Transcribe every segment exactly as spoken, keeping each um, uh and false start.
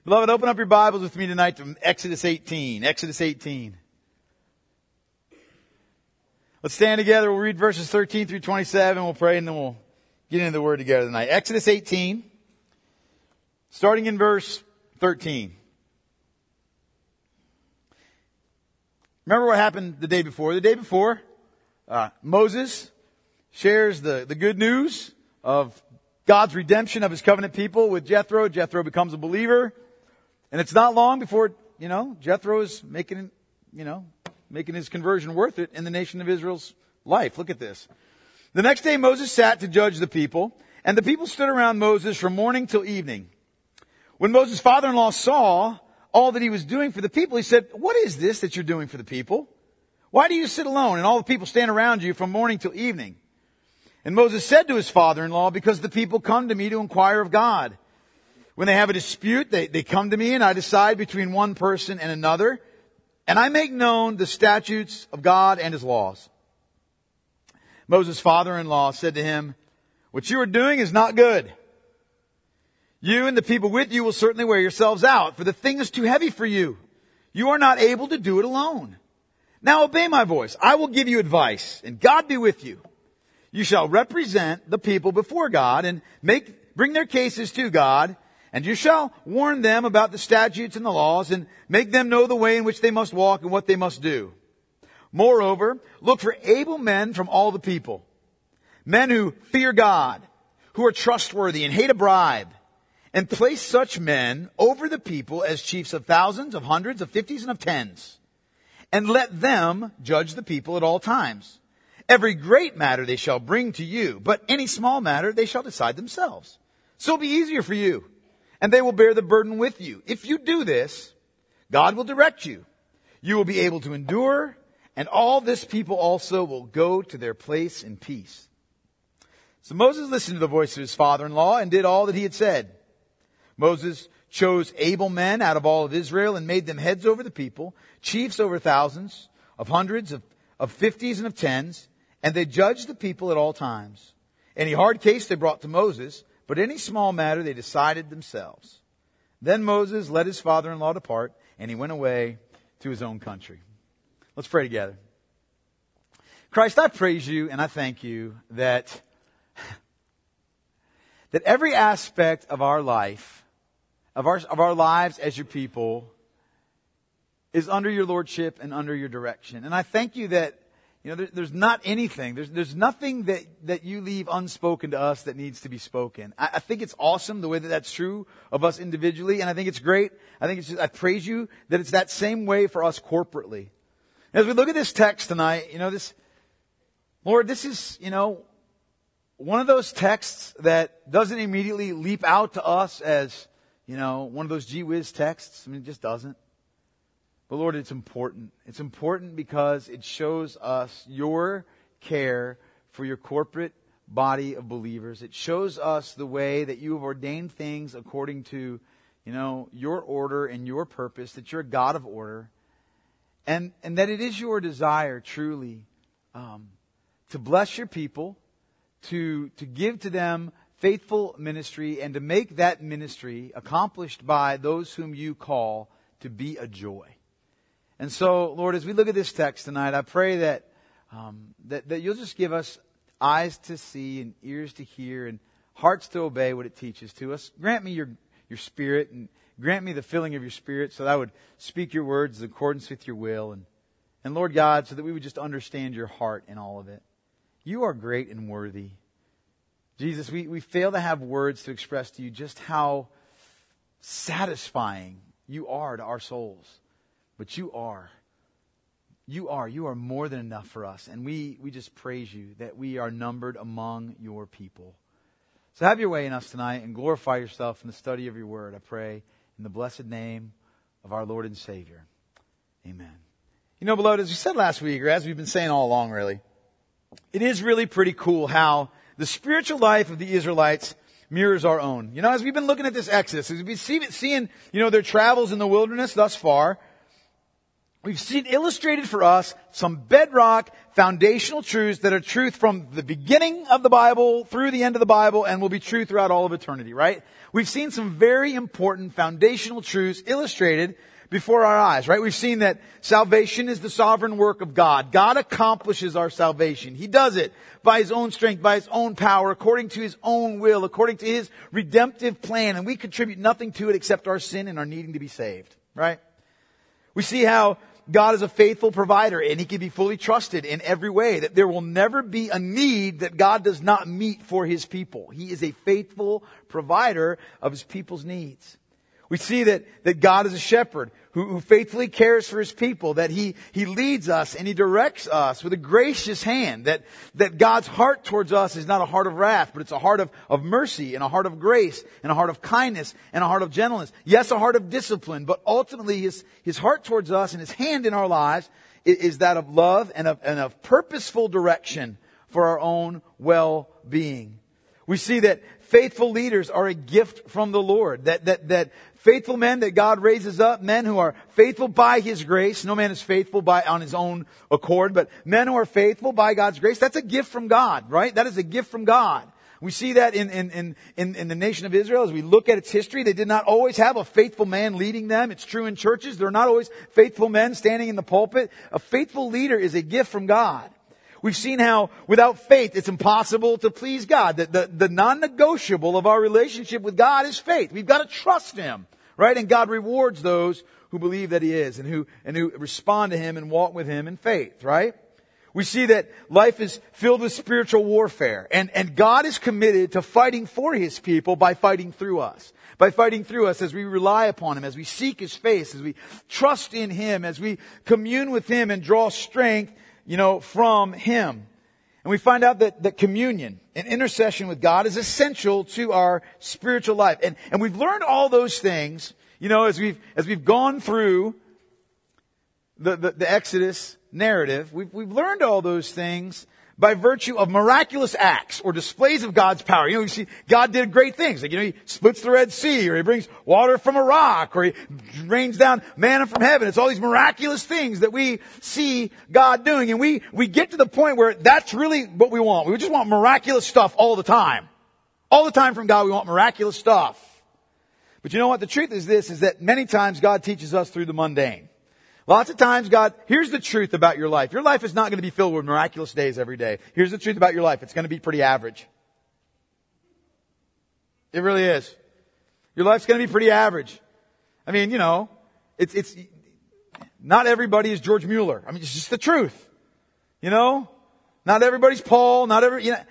Beloved, open up your Bibles with me tonight to Exodus eighteen. Exodus eighteen. Let's stand together. We'll read verses thirteen through twenty-seven. We'll pray and then we'll get into the Word together tonight. Exodus eighteen, starting in verse thirteen. Remember what happened the day before? The day before, uh, Moses shares the, the good news of God's redemption of His covenant people with Jethro. Jethro becomes a believer. And it's not long before, you know, Jethro is making, you know, making his conversion worth it in the nation of Israel's life. Look at this. The next day Moses sat to judge the people, and the people stood around Moses from morning till evening. When Moses' father-in-law saw all that he was doing for the people, he said, "What is this that you're doing for the people? Why do you sit alone and all the people stand around you from morning till evening?" And Moses said to his father-in-law, "Because the people come to me to inquire of God. When they have a dispute, they, they come to me and I decide between one person and another. And I make known the statutes of God and His laws." Moses' father-in-law said to him, "What you are doing is not good. You and the people with you will certainly wear yourselves out, for the thing is too heavy for you. You are not able to do it alone. Now obey my voice. I will give you advice, and God be with you. You shall represent the people before God and make bring their cases to God. And you shall warn them about the statutes and the laws and make them know the way in which they must walk and what they must do. Moreover, look for able men from all the people, men who fear God, who are trustworthy and hate a bribe, and place such men over the people as chiefs of thousands, of hundreds, of fifties, and of tens. And let them judge the people at all times. Every great matter they shall bring to you, but any small matter they shall decide themselves. So it'll be easier for you. And they will bear the burden with you. If you do this, God will direct you. You will be able to endure, and all this people also will go to their place in peace." So Moses listened to the voice of his father-in-law and did all that he had said. Moses chose able men out of all of Israel and made them heads over the people, chiefs over thousands, of hundreds, of, of fifties, and of tens, and they judged the people at all times. Any hard case they brought to Moses, but any small matter they decided themselves. Then Moses let his father-in-law depart, and he went away to his own country. Let's pray together. Christ, I praise you and I thank you that, that every aspect of our life, of our, of our lives as your people, is under your lordship and under your direction. And I thank you that You know, there, there's not anything, there's, there's nothing that, that you leave unspoken to us that needs to be spoken. I, I think it's awesome the way that that's true of us individually, and I think it's great. I think it's just, I praise you that it's that same way for us corporately. As we look at this text tonight, you know, this, Lord, this is, you know, one of those texts that doesn't immediately leap out to us as, you know, one of those gee whiz texts. I mean, it just doesn't. But Lord, it's important. It's important because it shows us your care for your corporate body of believers. It shows us the way that you have ordained things according to, you know, your order and your purpose, that you're a God of order. And, and that it is your desire truly um, to bless your people, to, to give to them faithful ministry, and to make that ministry accomplished by those whom you call to be a joy. And so, Lord, as we look at this text tonight, I pray that, um, that that you'll just give us eyes to see and ears to hear and hearts to obey what it teaches to us. Grant me your, your Spirit, and grant me the filling of your Spirit so that I would speak your words in accordance with your will. And, and Lord God, so that we would just understand your heart in all of it. You are great and worthy. Jesus, we, we fail to have words to express to you just how satisfying you are to our souls. But you are. You are. You are more than enough for us. And we, we just praise you that we are numbered among your people. So have your way in us tonight and glorify yourself in the study of your word, I pray, in the blessed name of our Lord and Savior. Amen. You know, beloved, as we said last week, or as we've been saying all along, really, it is really pretty cool how the spiritual life of the Israelites mirrors our own. You know, as we've been looking at this Exodus, as we've been seeing, you know, their travels in the wilderness thus far, we've seen illustrated for us some bedrock foundational truths that are truth from the beginning of the Bible through the end of the Bible and will be true throughout all of eternity, right? We've seen some very important foundational truths illustrated before our eyes, right? We've seen that salvation is the sovereign work of God. God accomplishes our salvation. He does it by His own strength, by His own power, according to His own will, according to His redemptive plan, and we contribute nothing to it except our sin and our needing to be saved, right? We see how God is a faithful provider and He can be fully trusted in every way, that there will never be a need that God does not meet for His people. He is a faithful provider of His people's needs. We see that, that God is a shepherd who, who faithfully cares for His people, that He, He leads us and He directs us with a gracious hand, that, that God's heart towards us is not a heart of wrath, but it's a heart of, of mercy and a heart of grace and a heart of kindness and a heart of gentleness. Yes, a heart of discipline, but ultimately His, His heart towards us and His hand in our lives is, is that of love and of, and of purposeful direction for our own well-being. We see that faithful leaders are a gift from the Lord, that, that, that faithful men that God raises up, men who are faithful by His grace. No man is faithful by on his own accord, but men who are faithful by God's grace, that's a gift from God, right? That is a gift from God. We see that in, in, in, in, in the nation of Israel. As we look at its history, they did not always have a faithful man leading them. It's true in churches. There are not always faithful men standing in the pulpit. A faithful leader is a gift from God. We've seen how without faith it's impossible to please God. The, the, the non-negotiable of our relationship with God is faith. We've got to trust Him, right? And God rewards those who believe that He is and who, and who respond to Him and walk with Him in faith, right? We see that life is filled with spiritual warfare, and, and God is committed to fighting for His people by fighting through us. By fighting through us as we rely upon Him, as we seek His face, as we trust in Him, as we commune with Him and draw strength, you know, from Him. And we find out that, that communion and intercession with God is essential to our spiritual life. And, and we've learned all those things, you know, as we've, as we've gone through the, the, the Exodus narrative. We've, we've learned all those things by virtue of miraculous acts or displays of God's power. You know, you see, God did great things. Like, you know, He splits the Red Sea, or He brings water from a rock, or He rains down manna from heaven. It's all these miraculous things that we see God doing. And we, we get to the point where that's really what we want. We just want miraculous stuff all the time. All the time from God, we want miraculous stuff. But you know what? The truth is this, is that many times God teaches us through the mundane. Lots of times God, here's the truth about your life. Your life is not going to be filled with miraculous days every day. Here's the truth about your life. It's going to be pretty average. It really is. Your life's going to be pretty average. I mean, you know, it's, it's, not everybody is George Mueller. I mean, it's just the truth. You know? Not everybody's Paul, not every, you know.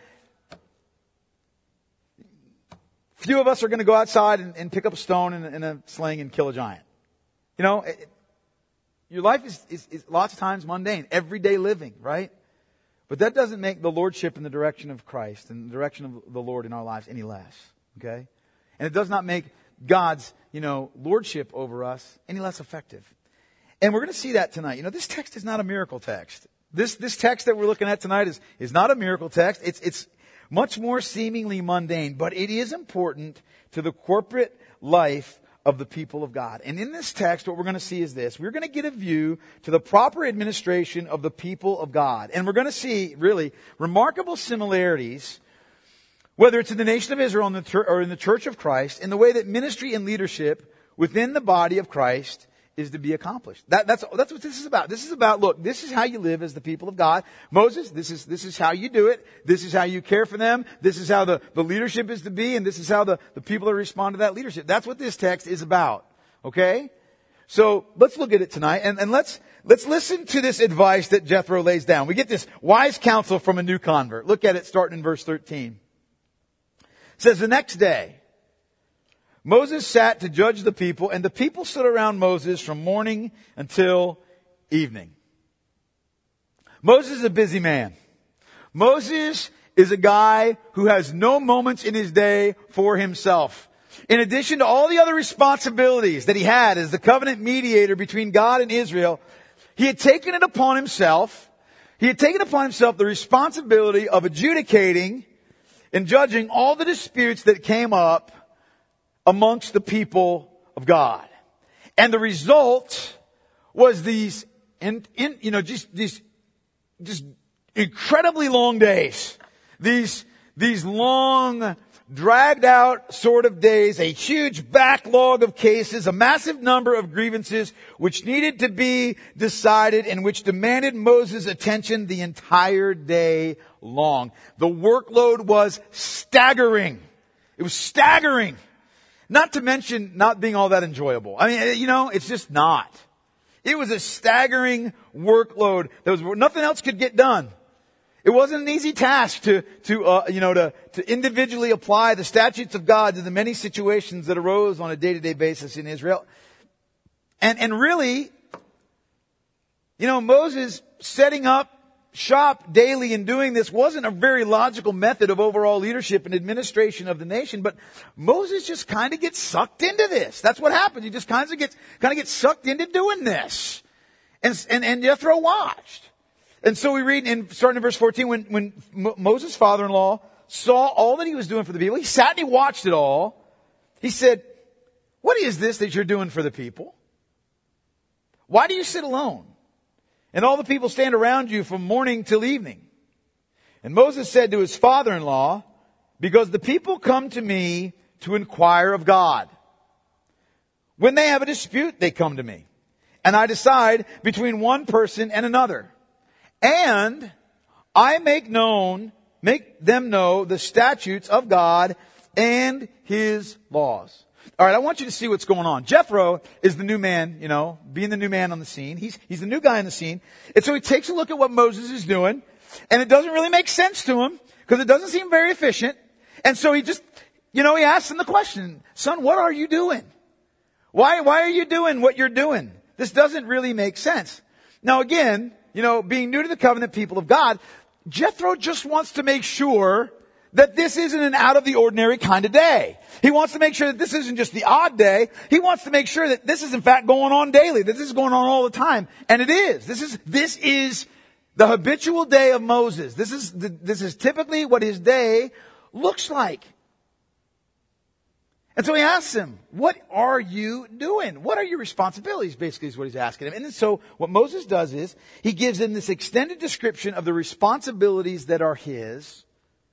Few of us are going to go outside and, and pick up a stone and, and a sling and kill a giant. You know, it, your life is, is, is lots of times mundane, everyday living, right? But that doesn't make the lordship in the direction of Christ and the direction of the Lord in our lives any less, okay? And it does not make God's, you know, lordship over us any less effective. And we're going to see that tonight. You know, this text is not a miracle text. This, this text that we're looking at tonight is, is not a miracle text. It's, it's much more seemingly mundane, but it is important to the corporate life of the people of God. And in this text, what we're going to see is this. We're going to get a view to the proper administration of the people of God. And we're going to see, really, remarkable similarities, whether it's in the nation of Israel or in the church of Christ, in the way that ministry and leadership within the body of Christ is to be accomplished. That, that's, that's what this is about. This is about, look, this is how you live as the people of God. Moses, this is, this is how you do it. This is how you care for them. This is how the, the leadership is to be. And this is how the, the people are respond to that leadership. That's what this text is about. Okay? So let's look at it tonight and, and let's, let's listen to this advice that Jethro lays down. We get this wise counsel from a new convert. Look at it starting in verse thirteen. It says, the next day, Moses sat to judge the people, and the people stood around Moses from morning until evening. Moses is a busy man. Moses is a guy who has no moments in his day for himself. In addition to all the other responsibilities that he had as the covenant mediator between God and Israel, he had taken it upon himself. He had taken upon himself the responsibility of adjudicating and judging all the disputes that came up amongst the people of God. And the result was these And, in, you know, just these, just incredibly long days. These, these long, dragged out sort of days, a huge backlog of cases, a massive number of grievances which needed to be decided and which demanded Moses' attention the entire day long. The workload was staggering. It was staggering. Not to mention not being all that enjoyable. I mean, you know, it's just not. It was a staggering workload. There was nothing else could get done. It wasn't an easy task to, to, uh, you know, to, to individually apply the statutes of God to the many situations that arose on a day-to-day basis in Israel. And, and really, you know, Moses setting up shop daily and doing this wasn't a very logical method of overall leadership and administration of the nation, but Moses just kind of gets sucked into this. That's what happens. He just kind of gets, kind of gets sucked into doing this. And, and, and Jethro watched. And so we read in, starting in verse fourteen, when, when Mo- Moses' father-in-law saw all that he was doing for the people, he sat and he watched it all. He said, "What is this that you're doing for the people? Why do you sit alone? And all the people stand around you from morning till evening." And Moses said to his father-in-law, "Because the people come to me to inquire of God. When they have a dispute, they come to me. And I decide between one person and another. And I make known, make them know the statutes of God and His laws." All right, I want you to see what's going on. Jethro is the new man, you know, being the new man on the scene. He's, he's the new guy on the scene. And so he takes a look at what Moses is doing, and it doesn't really make sense to him, because it doesn't seem very efficient. And so he just, you know, he asks him the question, "Son, what are you doing? Why, why are you doing what you're doing? This doesn't really make sense." Now again, you know, being new to the covenant people of God, Jethro just wants to make sure that this isn't an out of the ordinary kind of day. He wants to make sure that this isn't just the odd day. He wants to make sure that this is in fact going on daily, that this is going on all the time. And it is. This is, this is the habitual day of Moses. This is, the, this is typically what his day looks like. And so he asks him, "What are you doing? What are your responsibilities?" Basically is what he's asking him. And then so what Moses does is he gives him this extended description of the responsibilities that are his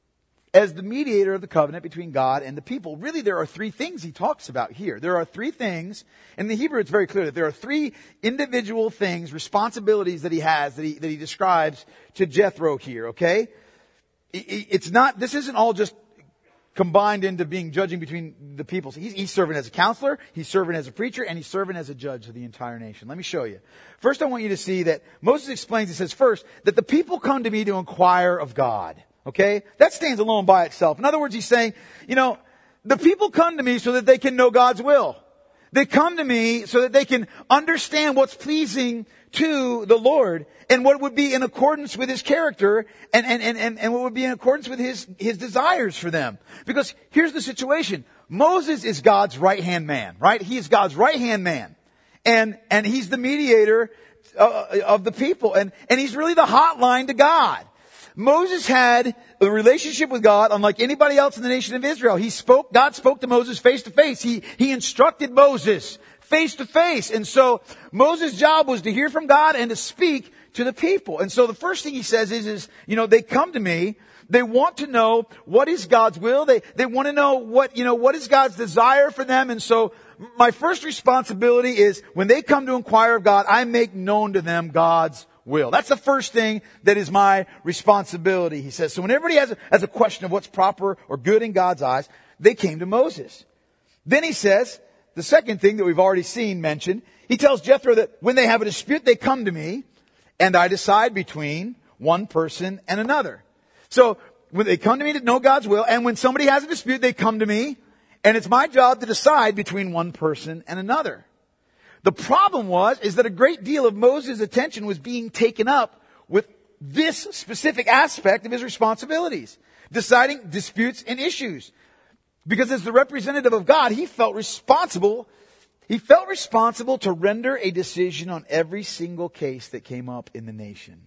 as the mediator of the covenant between God and the people. Really, there are three things he talks about here. There are three things. In the Hebrew, it's very clear that there are three individual things, responsibilities that he has, that he, that he describes to Jethro here, okay? It's not, this isn't all just combined into being judging between the people. So he's, he's serving as a counselor, he's serving as a preacher, and he's serving as a judge of the entire nation. Let me show you. First, I want you to see that Moses explains, he says first, that the people come to me to inquire of God. Okay? That stands alone by itself. In other words, he's saying, you know, the people come to me so that they can know God's will. They come to me so that they can understand what's pleasing to the Lord and what would be in accordance with His character and, and, and, and, and what would be in accordance with His, His desires for them. Because here's the situation. Moses is God's right-hand man, right? He is God's right-hand man. And, and he's the mediator uh, of the people. And, and he's really the hotline to God. Moses had a relationship with God unlike anybody else in the nation of Israel. He spoke, God spoke to Moses face to face. He, he instructed Moses face to face. And so Moses' job was to hear from God and to speak to the people. And so the first thing he says is, is, you know, they come to me. They want to know what is God's will. They, they want to know what, you know, what is God's desire for them. And so my first responsibility is when they come to inquire of God, I make known to them God's will. That's the first thing that is my responsibility, he says. So when everybody has a, has a question of what's proper or good in God's eyes, they came to Moses. Then he says, the second thing that we've already seen mentioned, he tells Jethro that when they have a dispute, they come to me and I decide between one person and another. So when they come to me to know God's will, and when somebody has a dispute, they come to me, and it's my job to decide between one person and another. The problem was, is that a great deal of Moses' attention was being taken up with this specific aspect of his responsibilities, deciding disputes and issues. Because as the representative of God, he felt responsible, he felt responsible to render a decision on every single case that came up in the nation.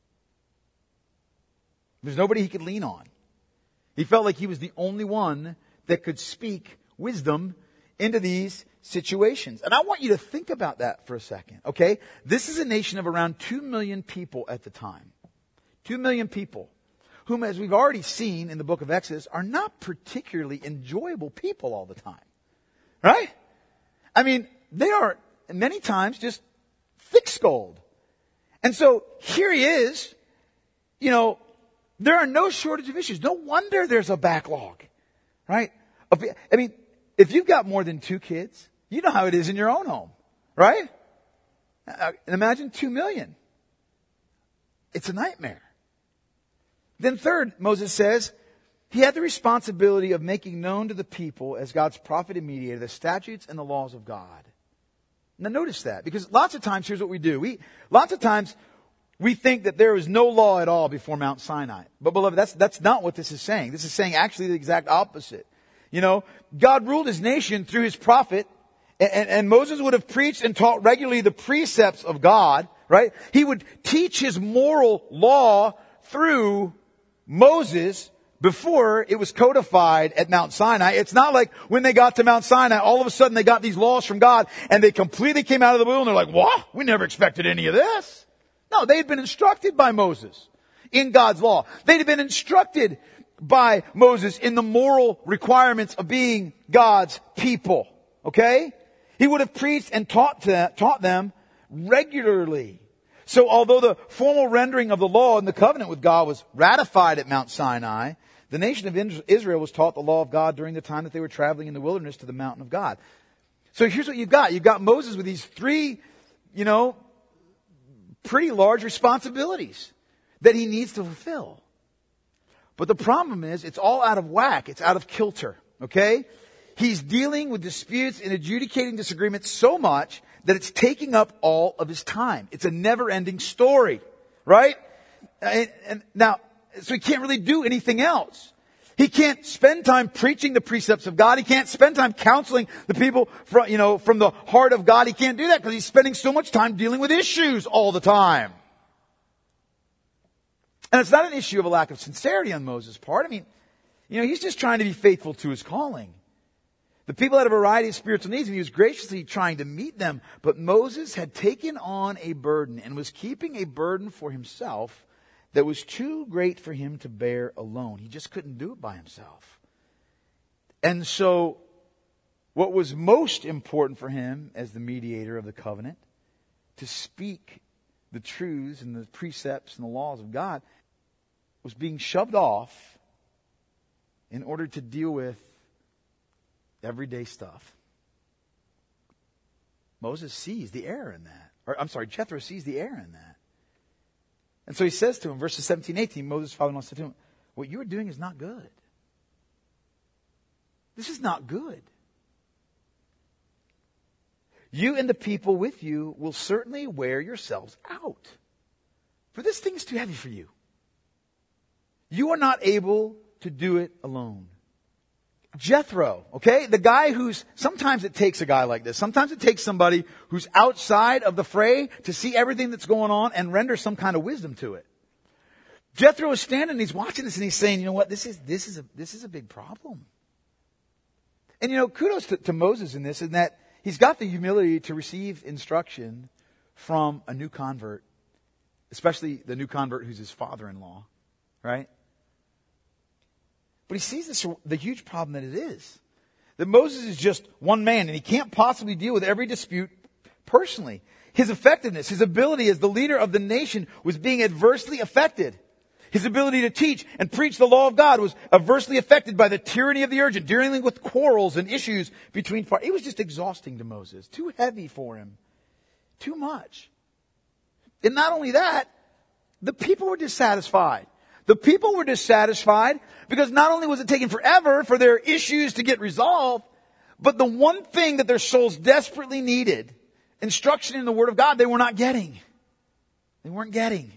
There's nobody he could lean on. He felt like he was the only one that could speak wisdom into these situations. And I want you to think about that for a second, okay? This is a nation of around two million people at the time. Two million people, whom, as we've already seen in the book of Exodus, are not particularly enjoyable people all the time. Right? I mean, they are many times just thick-skulled. And so here he is, you know, there are no shortage of issues. No wonder there's a backlog, right? I mean, if you've got more than two kids, you know how it is in your own home, right? And imagine two million. It's a nightmare. Then third, Moses says, he had the responsibility of making known to the people as God's prophet and mediator the statutes and the laws of God. Now notice that, because lots of times, here's what we do. We, lots of times, we think that there is no law at all before Mount Sinai. But beloved, that's, that's not what this is saying. This is saying actually the exact opposite. You know, God ruled his nation through his prophet, and, and Moses would have preached and taught regularly the precepts of God, right? He would teach his moral law through Moses before it was codified at Mount Sinai. It's not like when they got to Mount Sinai, all of a sudden they got these laws from God and they completely came out of the blue and they're like, what? We never expected any of this. No, they had been instructed by Moses in God's law. They'd been instructed by Moses in the moral requirements of being God's people. Okay? He would have preached and taught, to, taught them regularly. So although the formal rendering of the law and the covenant with God was ratified at Mount Sinai, the nation of Israel was taught the law of God during the time that they were traveling in the wilderness to the mountain of God. So here's what you've got. You've got Moses with these three, you know, pretty large responsibilities that he needs to fulfill. But the problem is, it's all out of whack. It's out of kilter. Okay? He's dealing with disputes and adjudicating disagreements so much that it's taking up all of his time. It's a never-ending story. Right? And, and now, so he can't really do anything else. He can't spend time preaching the precepts of God. He can't spend time counseling the people from, you know, from the heart of God. He can't do that because he's spending so much time dealing with issues all the time. And it's not an issue of a lack of sincerity on Moses' part. I mean, you know, he's just trying to be faithful to his calling. The people had a variety of spiritual needs and he was graciously trying to meet them. But Moses had taken on a burden and was keeping a burden for himself that was too great for him to bear alone. He just couldn't do it by himself. And so, what was most important for him as the mediator of the covenant, to speak the truths and the precepts and the laws of God, was being shoved off in order to deal with everyday stuff. Moses sees the error in that. Or, I'm sorry, Jethro sees the error in that. And so he says to him, verses seventeen, eighteen, Moses' father-in-law said to him, what you are doing is not good. This is not good. You and the people with you will certainly wear yourselves out. For this thing is too heavy for you. You are not able to do it alone. Jethro, okay? The guy who's, sometimes it takes a guy like this. Sometimes it takes somebody who's outside of the fray to see everything that's going on and render some kind of wisdom to it. Jethro is standing and he's watching this and he's saying, you know what, this is, this is a, this is a big problem. And you know, kudos to, to Moses in this, in that he's got the humility to receive instruction from a new convert, especially the new convert who's his father-in-law, right? But he sees this, the huge problem that it is. That Moses is just one man and he can't possibly deal with every dispute personally. His effectiveness, his ability as the leader of the nation was being adversely affected. His ability to teach and preach the law of God was adversely affected by the tyranny of the urgent, dealing with quarrels and issues between parties. It was just exhausting to Moses. Too heavy for him. Too much. And not only that, the people were dissatisfied. The people were dissatisfied because not only was it taking forever for their issues to get resolved, but the one thing that their souls desperately needed, instruction in the Word of God, they were not getting. They weren't getting.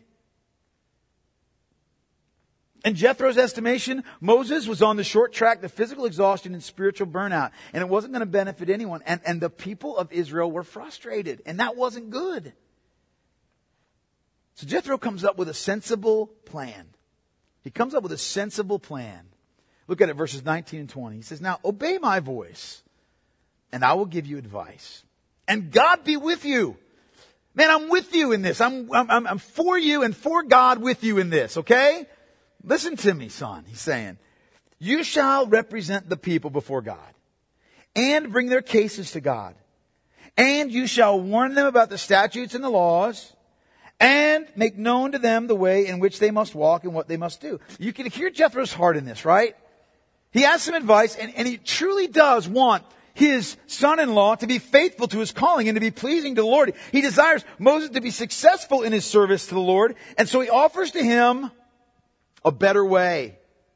In Jethro's estimation, Moses was on the short track to physical exhaustion and spiritual burnout. And it wasn't going to benefit anyone. And, and the people of Israel were frustrated. And that wasn't good. So Jethro comes up with a sensible plan. He comes up with a sensible plan. Look at it, verses nineteen and twenty. He says, now obey my voice and I will give you advice. And God be with you. Man, I'm with you in this. I'm, I'm, I'm for you and for God with you in this, okay? Listen to me, son, he's saying. You shall represent the people before God and bring their cases to God. And you shall warn them about the statutes and the laws and make known to them the way in which they must walk and what they must do. You can hear Jethro's heart in this, right? He has some advice, and, and he truly does want his son-in-law to be faithful to his calling and to be pleasing to the Lord. He desires Moses to be successful in his service to the Lord, and so he offers to him a better way.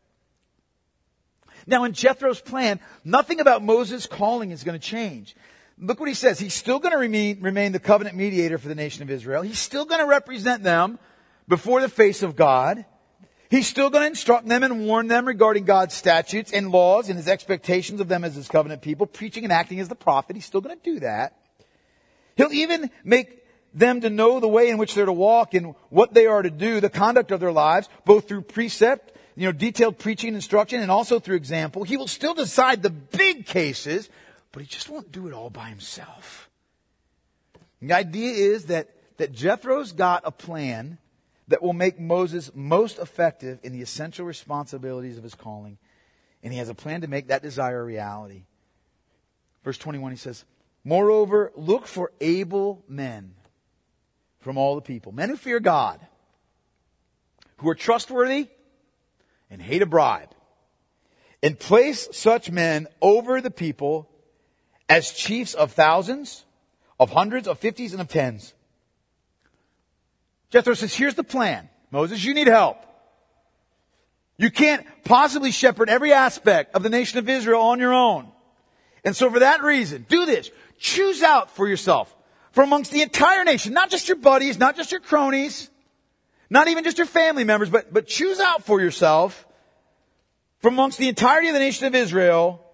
Now, in Jethro's plan, nothing about Moses' calling is going to change. Look what he says. He's still going to remain, remain the covenant mediator for the nation of Israel. He's still going to represent them before the face of God. He's still going to instruct them and warn them regarding God's statutes and laws and his expectations of them as his covenant people, preaching and acting as the prophet. He's still going to do that. He'll even make them to know the way in which they're to walk and what they are to do, the conduct of their lives, both through precept, you know, detailed preaching and instruction, and also through example. He will still decide the big cases, but he just won't do it all by himself. The idea is that, that Jethro's got a plan that will make Moses most effective in the essential responsibilities of his calling. And he has a plan to make that desire a reality. Verse twenty-one, he says, moreover, look for able men from all the people, men who fear God, who are trustworthy and hate a bribe, and place such men over the people as chiefs of thousands, of hundreds, of fifties, and of tens. Jethro says, here's the plan. Moses, you need help. You can't possibly shepherd every aspect of the nation of Israel on your own. And so for that reason, do this. Choose out for yourself from amongst the entire nation, not just your buddies, not just your cronies, not even just your family members, but, but choose out for yourself from amongst the entirety of the nation of Israel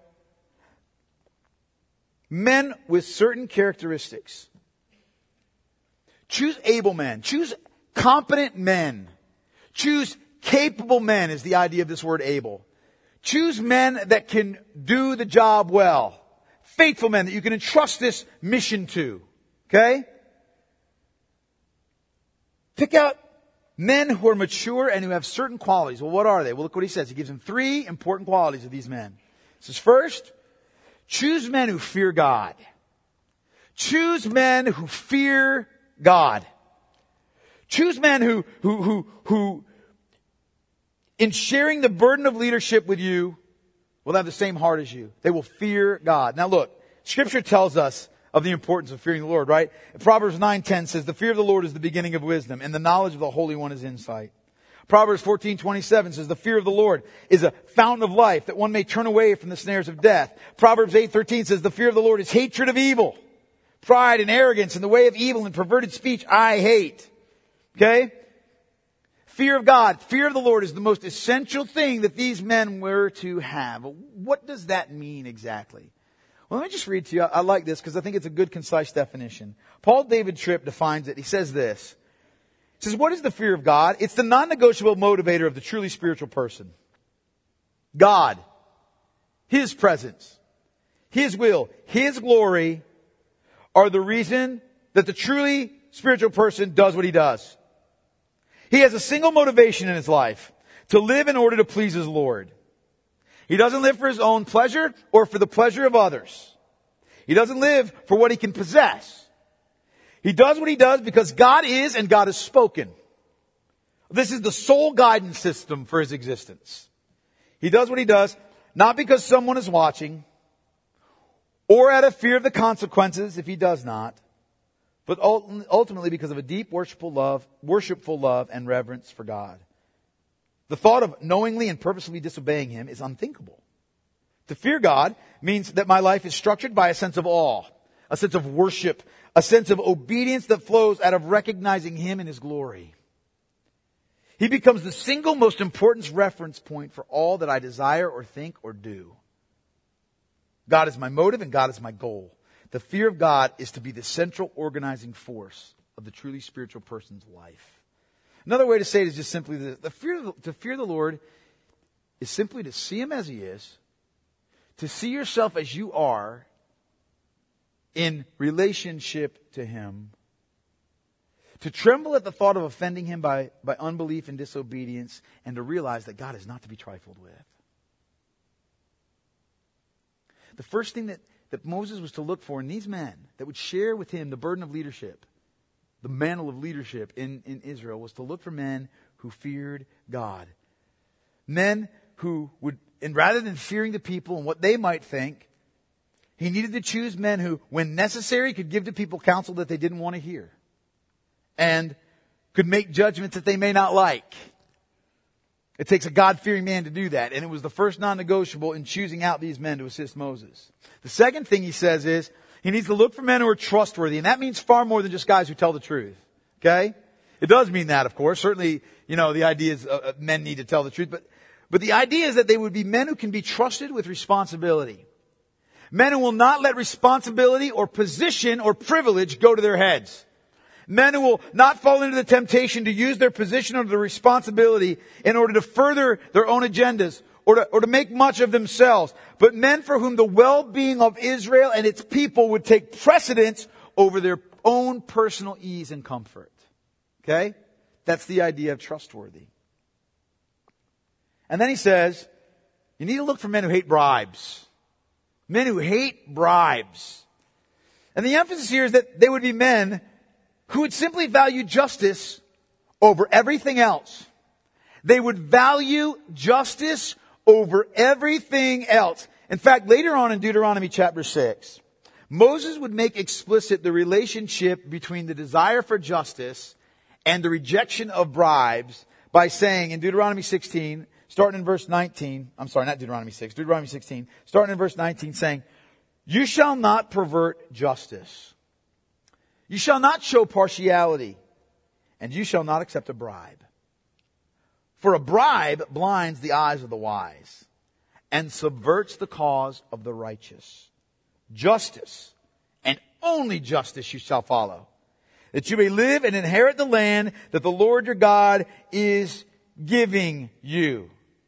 men with certain characteristics. Choose able men. Choose competent men. Choose capable men is the idea of this word able. Choose men that can do the job well. Faithful men that you can entrust this mission to. Okay? Pick out men who are mature and who have certain qualities. Well, what are they? Well, look what he says. He gives them three important qualities of these men. He says, first, choose men who fear God. Choose men who fear God. Choose men who, who, who, who, in sharing the burden of leadership with you, will have the same heart as you. They will fear God. Now look, Scripture tells us of the importance of fearing the Lord, right? Proverbs nine ten says, the fear of the Lord is the beginning of wisdom, and the knowledge of the Holy One is insight. Proverbs fourteen twenty-seven says, the fear of the Lord is a fountain of life, that one may turn away from the snares of death. Proverbs eight thirteen says, the fear of the Lord is hatred of evil. Pride and arrogance and the way of evil and perverted speech I hate. Okay? Fear of God, fear of the Lord is the most essential thing that these men were to have. What does that mean exactly? Well, let me just read to you. I like this because I think it's a good, concise definition. Paul David Tripp defines it. He says this. He says, what is the fear of God? It's the non-negotiable motivator of the truly spiritual person. God, His presence, His will, His glory are the reason that the truly spiritual person does what he does. He has a single motivation in his life, to live in order to please his Lord. He doesn't live for his own pleasure or for the pleasure of others. He doesn't live for what he can possess. He does what he does because God is and God has spoken. This is the sole guidance system for his existence. He does what he does not because someone is watching or out of fear of the consequences if he does not, but ultimately because of a deep worshipful love, worshipful love and reverence for God. The thought of knowingly and purposefully disobeying Him is unthinkable. To fear God means that my life is structured by a sense of awe, a sense of worship, a sense of obedience that flows out of recognizing Him in His glory. He becomes the single most important reference point for all that I desire or think or do. God is my motive and God is my goal. The fear of God is to be the central organizing force of the truly spiritual person's life. Another way to say it is just simply this. The fear of the, to fear the Lord is simply to see Him as He is, to see yourself as you are, in relationship to Him, to tremble at the thought of offending Him by, by unbelief and disobedience, and to realize that God is not to be trifled with. The first thing that, that Moses was to look for in these men that would share with him the burden of leadership, the mantle of leadership in, in Israel, was to look for men who feared God. Men who would, and rather than fearing the people and what they might think, he needed to choose men who, when necessary, could give to people counsel that they didn't want to hear, and could make judgments that they may not like. It takes a God-fearing man to do that. And it was the first non-negotiable in choosing out these men to assist Moses. The second thing he says is, he needs to look for men who are trustworthy. And that means far more than just guys who tell the truth. Okay? It does mean that, of course. Certainly, you know, the idea is uh, men need to tell the truth. But, but the idea is that they would be men who can be trusted with responsibility. Men who will not let responsibility or position or privilege go to their heads. Men who will not fall into the temptation to use their position or their responsibility in order to further their own agendas or to, or to make much of themselves. But men for whom the well-being of Israel and its people would take precedence over their own personal ease and comfort. Okay? That's the idea of trustworthy. And then he says, you need to look for men who hate bribes. Men who hate bribes. And the emphasis here is that they would be men who would simply value justice over everything else. They would value justice over everything else. In fact, later on in Deuteronomy chapter six, Moses would make explicit the relationship between the desire for justice and the rejection of bribes by saying in Deuteronomy sixteen, starting in verse nineteen, I'm sorry, not Deuteronomy six, Deuteronomy sixteen, starting in verse nineteen, saying, "You shall not pervert justice. You shall not show partiality, and you shall not accept a bribe. For a bribe blinds the eyes of the wise and subverts the cause of the righteous. Justice, and only justice you shall follow, that you may live and inherit the land that the Lord your God is giving you."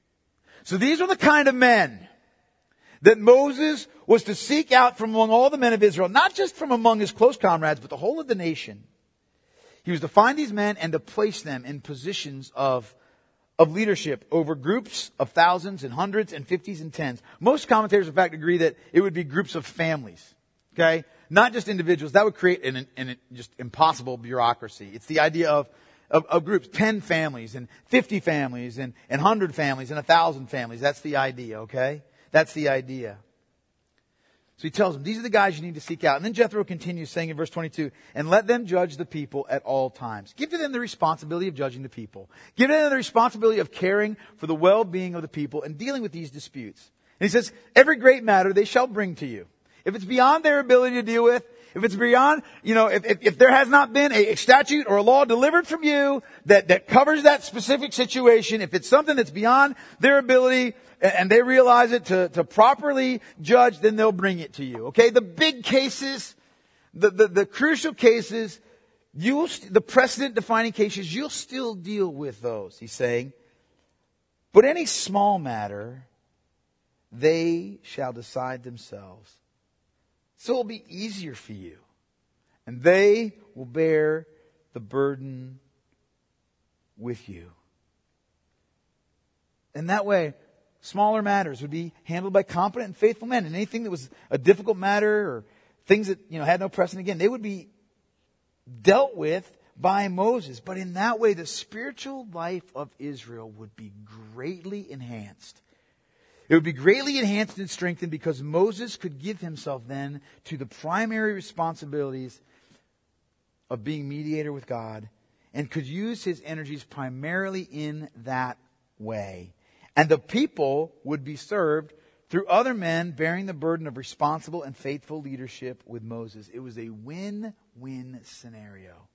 So these are the kind of men that Moses was to seek out from among all the men of Israel, not just from among his close comrades, but the whole of the nation. He was to find these men and to place them in positions of, of leadership over groups of thousands and hundreds and fifties and tens. Most commentators, in fact, agree that it would be groups of families. Okay? Not just individuals. That would create an, an just impossible bureaucracy. It's the idea of Of, of groups, ten families and fifty families and, and one hundred families and one thousand families. That's the idea, okay? That's the idea. So he tells them, these are the guys you need to seek out. And then Jethro continues saying in verse twenty-two, "And let them judge the people at all times." Give to them the responsibility of judging the people. Give to them the responsibility of caring for the well-being of the people and dealing with these disputes. And he says, every great matter they shall bring to you. If it's beyond their ability to deal with, if it's beyond, you know, if, if, if there has not been a, a statute or a law delivered from you that, that covers that specific situation, if it's something that's beyond their ability and, and they realize it to, to properly judge, then they'll bring it to you. Okay? The big cases, the, the, the crucial cases, you will, st- the precedent defining cases, you'll still deal with those, he's saying. But any small matter, they shall decide themselves. So it will be easier for you. And they will bear the burden with you. And that way, smaller matters would be handled by competent and faithful men. And anything that was a difficult matter or things that, you know, had no precedent, again, they would be dealt with by Moses. But in that way, the spiritual life of Israel would be greatly enhanced. It would be greatly enhanced and strengthened because Moses could give himself then to the primary responsibilities of being mediator with God and could use his energies primarily in that way. And the people would be served through other men bearing the burden of responsible and faithful leadership with Moses. It was a win-win scenario.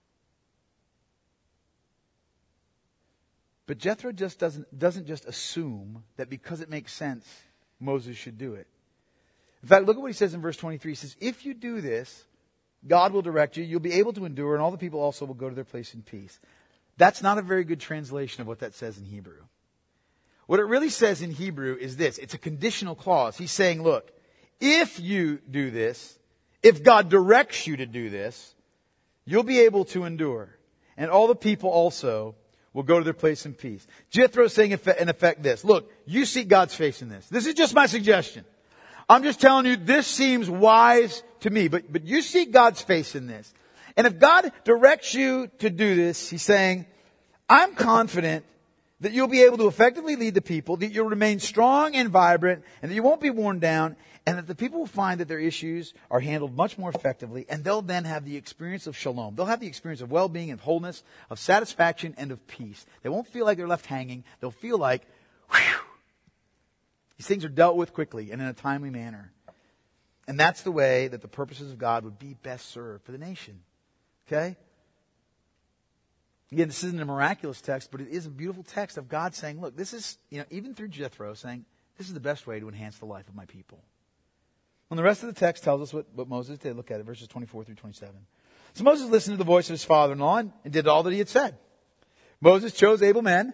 But Jethro just doesn't, doesn't just assume that because it makes sense, Moses should do it. In fact, look at what he says in verse twenty-three. He says, "If you do this, God will direct you. You'll be able to endure, and all the people also will go to their place in peace." That's not a very good translation of what that says in Hebrew. What it really says in Hebrew is this. It's a conditional clause. He's saying, look, if you do this, If God directs you to do this, you'll be able to endure. And all the people also will go to their place in peace. Jethro's saying in effect this. Look, you seek God's face in this. This is just my suggestion. I'm just telling you, this seems wise to me. But, but you seek God's face in this. And if God directs you to do this, He's saying, I'm confident that you'll be able to effectively lead the people, that you'll remain strong and vibrant, and that you won't be worn down, and that the people will find that their issues are handled much more effectively, and they'll then have the experience of shalom. They'll have the experience of well-being, of wholeness, of satisfaction, and of peace. They won't feel like they're left hanging. They'll feel like, whew, these things are dealt with quickly and in a timely manner. And that's the way that the purposes of God would be best served for the nation. Okay? Again, this isn't a miraculous text, but it is a beautiful text of God saying, look, this is, you know, even through Jethro, saying, this is the best way to enhance the life of my people. And the rest of the text tells us what, what Moses did. Look at it, verses twenty-four through twenty-seven. So Moses listened to the voice of his father-in-law and, and did all that he had said. Moses chose able men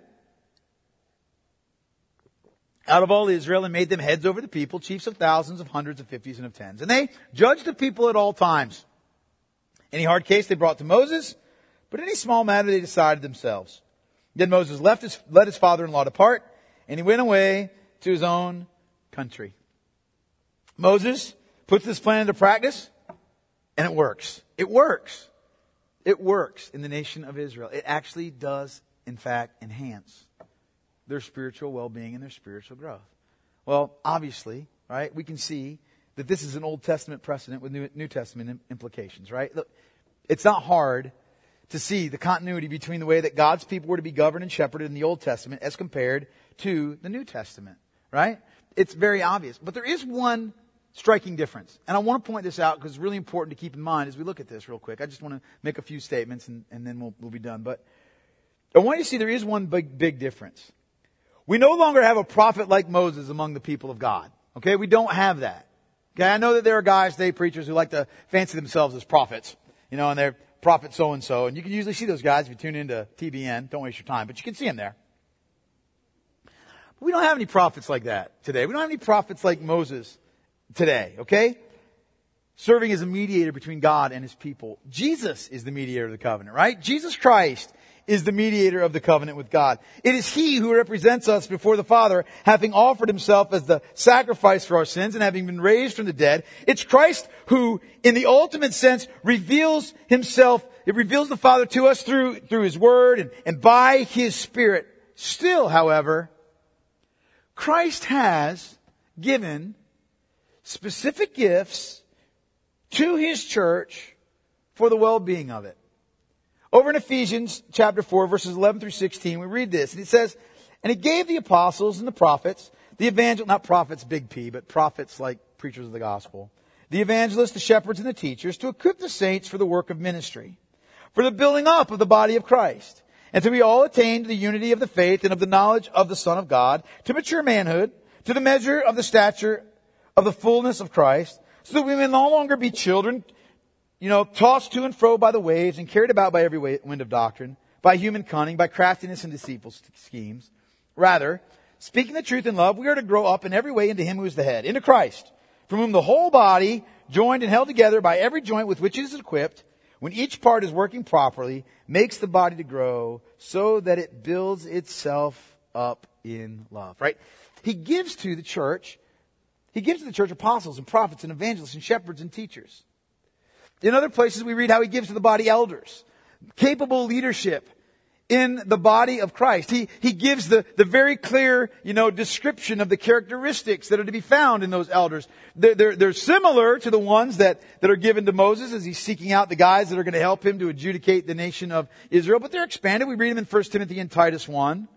out of all Israel and made them heads over the people, chiefs of thousands, of hundreds, of fifties, and of tens. And they judged the people at all times. Any hard case they brought to Moses, but any small matter they decided themselves. Then Moses left his, let his father-in-law depart, and he went away to his own country. Moses puts this plan into practice, and it works. It works. It works in the nation of Israel. It actually does, in fact, enhance their spiritual well-being and their spiritual growth. Well, obviously, right, we can see that this is an Old Testament precedent with New, New Testament implications, right? Look, it's not hard to see the continuity between the way that God's people were to be governed and shepherded in the Old Testament as compared to the New Testament, right? It's very obvious. But there is one striking difference. And I want to point this out because it's really important to keep in mind as we look at this real quick. I just want to make a few statements and, and then we'll, we'll be done. But I want you to see there is one big, big difference. We no longer have a prophet like Moses among the people of God. Okay? We don't have that. Okay? I know that there are guys, day preachers, who like to fancy themselves as prophets. You know, and they're prophet so-and-so. And you can usually see those guys if you tune into T B N. Don't waste your time. But you can see them there. But we don't have any prophets like that today. We don't have any prophets like Moses today, okay? Serving as a mediator between God and His people. Jesus is the mediator of the covenant, right? Jesus Christ is the mediator of the covenant with God. It is He who represents us before the Father, having offered Himself as the sacrifice for our sins and having been raised from the dead. It's Christ who, in the ultimate sense, reveals Himself, it reveals the Father to us through, through His Word and, and by His Spirit. Still, however, Christ has given specific gifts to His church for the well-being of it. Over in Ephesians chapter four, verses eleven through sixteen, we read this. And it says, and He gave the apostles and the prophets, the evangel, not prophets, big P, but prophets like preachers of the gospel, the evangelists, the shepherds, and the teachers, to equip the saints for the work of ministry, for the building up of the body of Christ, and to be all attained to the unity of the faith and of the knowledge of the Son of God, to mature manhood, to the measure of the stature of the fullness of Christ, so that we may no longer be children, you know, tossed to and fro by the waves and carried about by every wind of doctrine, by human cunning, by craftiness and deceitful schemes. Rather, speaking the truth in love, we are to grow up in every way into Him who is the head, into Christ, from whom the whole body, joined and held together by every joint with which it is equipped, when each part is working properly, makes the body to grow so that it builds itself up in love. Right? He gives to the church, He gives to the church apostles and prophets and evangelists and shepherds and teachers. In other places we read how He gives to the body elders, capable leadership in the body of Christ. He, he gives the, the very clear, you know, description of the characteristics that are to be found in those elders. They're, they're, they're similar to the ones that, that are given to Moses as he's seeking out the guys that are going to help him to adjudicate the nation of Israel, but they're expanded. We read them in First Timothy and Titus one.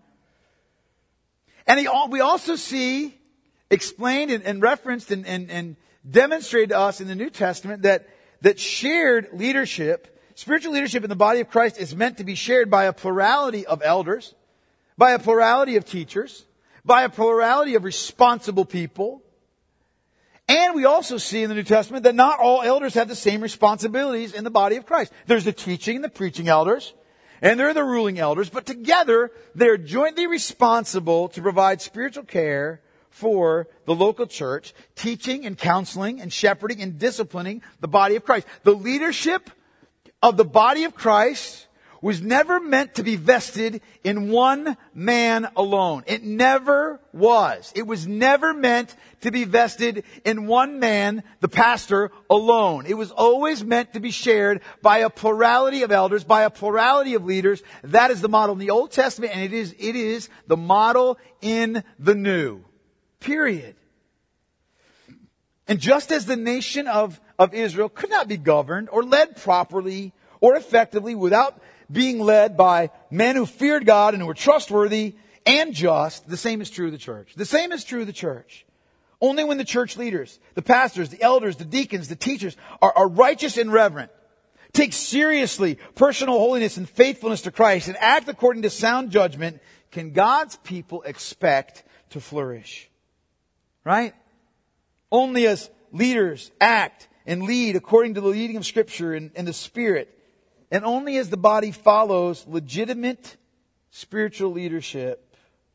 And he, we also see explained and, and referenced and, and, and demonstrated to us in the New Testament that that shared leadership, spiritual leadership in the body of Christ is meant to be shared by a plurality of elders, by a plurality of teachers, by a plurality of responsible people. And we also see in the New Testament that not all elders have the same responsibilities in the body of Christ. There's the teaching and the preaching elders, and there are the ruling elders, but together they're jointly responsible to provide spiritual care for the local church, teaching and counseling and shepherding and disciplining the body of Christ. The leadership of the body of Christ was never meant to be vested in one man alone. It never was. It was never meant to be vested in one man, the pastor, alone. It was always meant to be shared by a plurality of elders, by a plurality of leaders. That is the model in the Old Testament, and it is, it is the model in the New. Period. And just as the nation of, of Israel could not be governed or led properly or effectively without being led by men who feared God and who were trustworthy and just, the same is true of the church. The same is true of the church. Only when the church leaders, the pastors, the elders, the deacons, the teachers are, are righteous and reverent, take seriously personal holiness and faithfulness to Christ, and act according to sound judgment, can God's people expect to flourish. Right? Only as leaders act and lead according to the leading of Scripture and, and the Spirit, and only as the body follows legitimate spiritual leadership,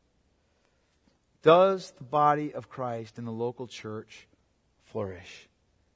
does the body of Christ in the local church flourish.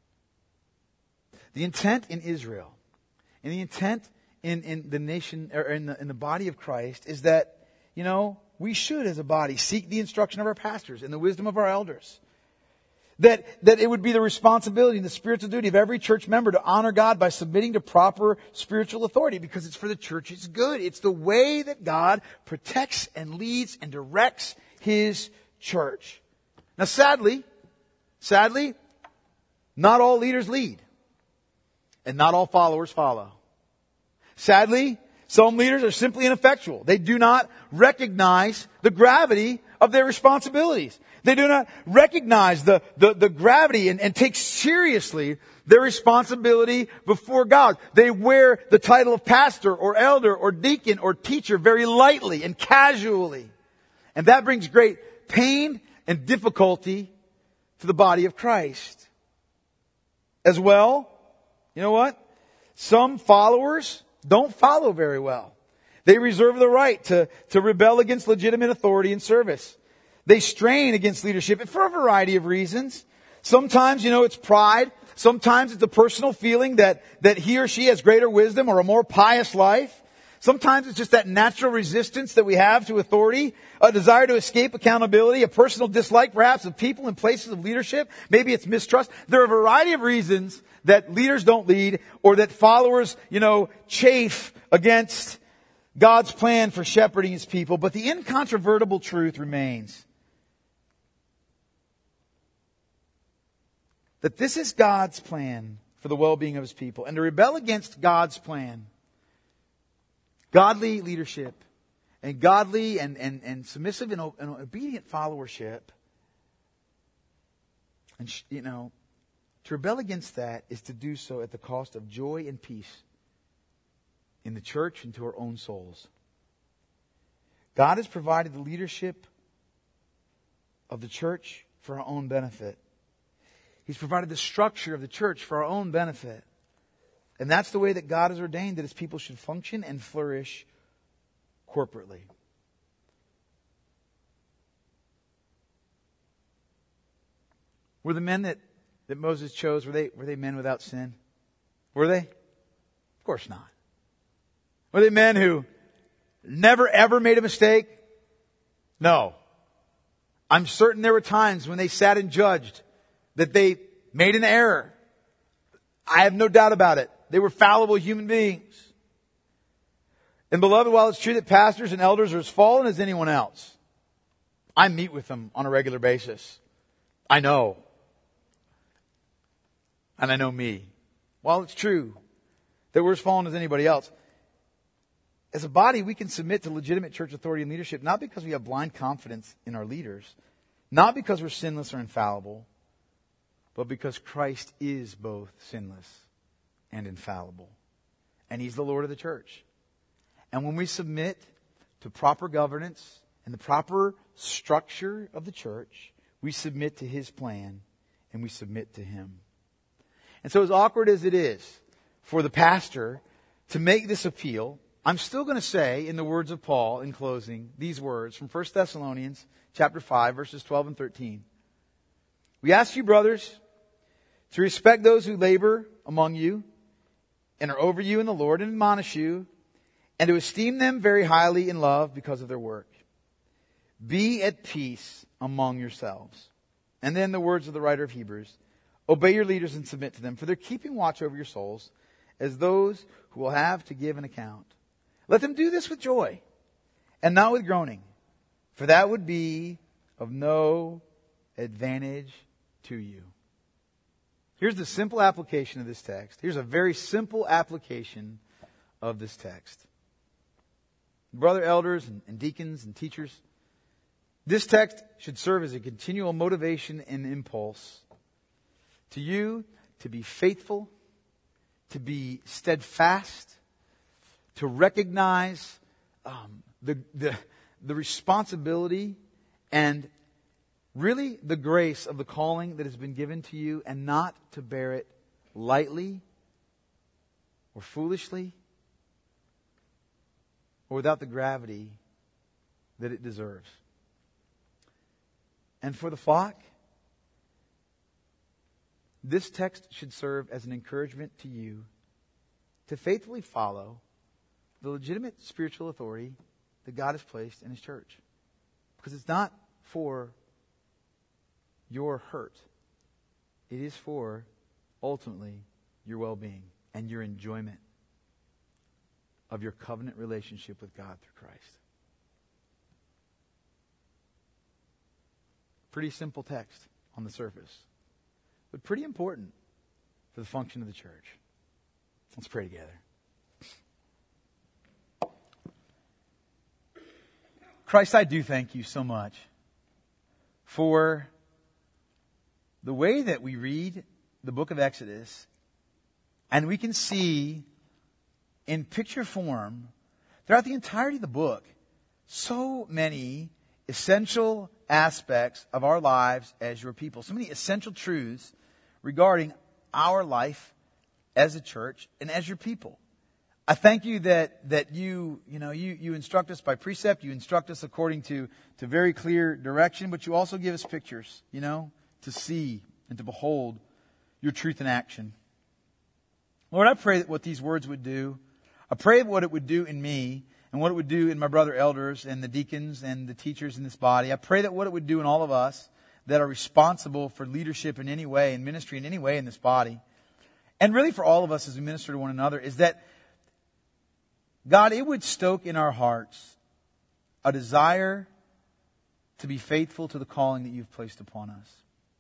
The intent in Israel and the intent in, in the nation, or in the, in the body of Christ, is that, you know, we should as a body seek the instruction of our pastors and the wisdom of our elders. That, that it would be the responsibility and the spiritual duty of every church member to honor God by submitting to proper spiritual authority, because it's for the church's good. It's the way that God protects and leads and directs His church. Now sadly, sadly, not all leaders lead. And not all followers follow. Sadly, some leaders are simply ineffectual. They do not recognize the gravity of their responsibilities. They do not recognize the, the, the gravity and, and take seriously their responsibility before God. They wear the title of pastor or elder or deacon or teacher very lightly and casually. And that brings great pain and difficulty to the body of Christ. As well, you know what? Some followers don't follow very well. They reserve the right to, to rebel against legitimate authority and service. They strain against leadership for a variety of reasons. Sometimes, you know, it's pride. Sometimes it's a personal feeling that, that he or she has greater wisdom or a more pious life. Sometimes it's just that natural resistance that we have to authority, a desire to escape accountability, a personal dislike perhaps of people in places of leadership. Maybe it's mistrust. There are a variety of reasons that leaders don't lead, or that followers, you know, chafe against God's plan for shepherding His people. But the incontrovertible truth remains that this is God's plan for the well-being of His people. And to rebel against God's plan, godly leadership, and godly and, and, and submissive and, and obedient followership, and you know, to rebel against that is to do so at the cost of joy and peace in the church and to our own souls. God has provided the leadership of the church for our own benefit. He's provided the structure of the church for our own benefit. And that's the way that God has ordained that His people should function and flourish corporately. Were the men that, that Moses chose, were they, were they men without sin? Were they? Of course not. Were they men who never ever made a mistake? No. I'm certain there were times when they sat and judged that they made an error. I have no doubt about it. They were fallible human beings. And beloved, while it's true that pastors and elders are as fallen as anyone else, I meet with them on a regular basis. I know. And I know me. While it's true that we're as fallen as anybody else, as a body, we can submit to legitimate church authority and leadership, not because we have blind confidence in our leaders, not because we're sinless or infallible, but because Christ is both sinless and infallible. And He's the Lord of the church. And when we submit to proper governance and the proper structure of the church, we submit to His plan and we submit to Him. And so as awkward as it is for the pastor to make this appeal I'm still going to say, in the words of Paul in closing, these words from First Thessalonians chapter five, verses twelve and thirteen. We ask you, brothers, to respect those who labor among you and are over you in the Lord and admonish you, and to esteem them very highly in love because of their work. Be at peace among yourselves. And then the words of the writer of Hebrews. Obey your leaders and submit to them, for they're keeping watch over your souls as those who will have to give an account. Let them do this with joy and not with groaning, for that would be of no advantage to you. Here's the simple application of this text. Here's a very simple application of this text. Brother elders and, and deacons and teachers, this text should serve as a continual motivation and impulse to you to be faithful, to be steadfast, to recognize um, the, the, the responsibility and really the grace of the calling that has been given to you, and not to bear it lightly or foolishly or without the gravity that it deserves. And for the flock, this text should serve as an encouragement to you to faithfully follow the legitimate spiritual authority that God has placed in His church. Because it's not for your hurt. It is for, ultimately, your well-being and your enjoyment of your covenant relationship with God through Christ. Pretty simple text on the surface, but pretty important for the function of the church. Let's pray together. Christ, I do thank you so much for the way that we read the book of Exodus, and we can see in picture form throughout the entirety of the book so many essential aspects of our lives as your people. So many essential truths regarding our life as a church and as your people. I thank you that that you you know you you instruct us by precept, you instruct us according to to very clear direction, but you also give us pictures, you know, to see and to behold your truth in action. Lord, I pray that what these words would do, I pray what it would do in me and what it would do in my brother elders and the deacons and the teachers in this body. I pray that what it would do in all of us that are responsible for leadership in any way and ministry in any way in this body, and really for all of us as we minister to one another, is that God, it would stoke in our hearts a desire to be faithful to the calling that you've placed upon us.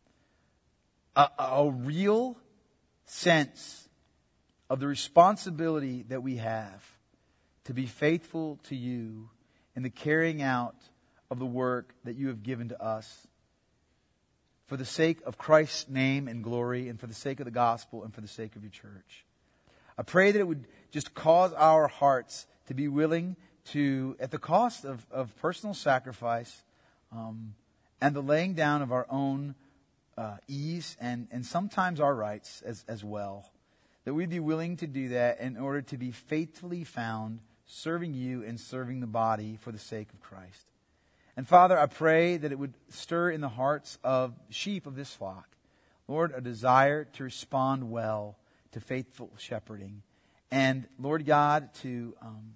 A, a real sense of the responsibility that we have to be faithful to you in the carrying out of the work that you have given to us for the sake of Christ's name and glory, and for the sake of the gospel, and for the sake of your church. I pray that it would just cause our hearts to be willing to, at the cost of, of personal sacrifice um, and the laying down of our own uh, ease and, and sometimes our rights as, as well, that we'd be willing to do that in order to be faithfully found serving you and serving the body for the sake of Christ. And Father, I pray that it would stir in the hearts of sheep of this flock, Lord, a desire to respond well to faithful shepherding. And Lord God, to um,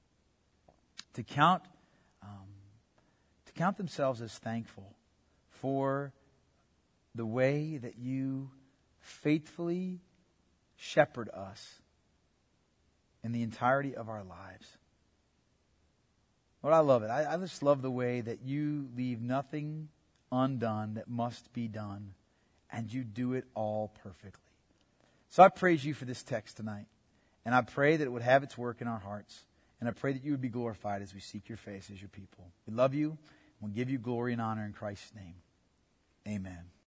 to count um, to count themselves as thankful for the way that you faithfully shepherd us in the entirety of our lives. Lord, I love it. I, I just love the way that you leave nothing undone that must be done, and you do it all perfectly. So I praise you for this text tonight. And I pray that it would have its work in our hearts. And I pray that you would be glorified as we seek your face as your people. We love you. And we'll give you glory and honor in Christ's name. Amen.